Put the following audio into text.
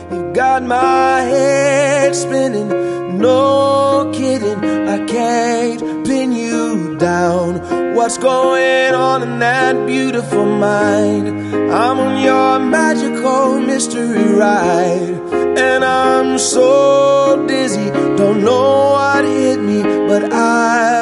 You've got my head spinning, no kidding, I can't pin you down. What's going on in that beautiful mind? I'm on your magical mystery ride, and I'm so dizzy, don't know what hit me, but I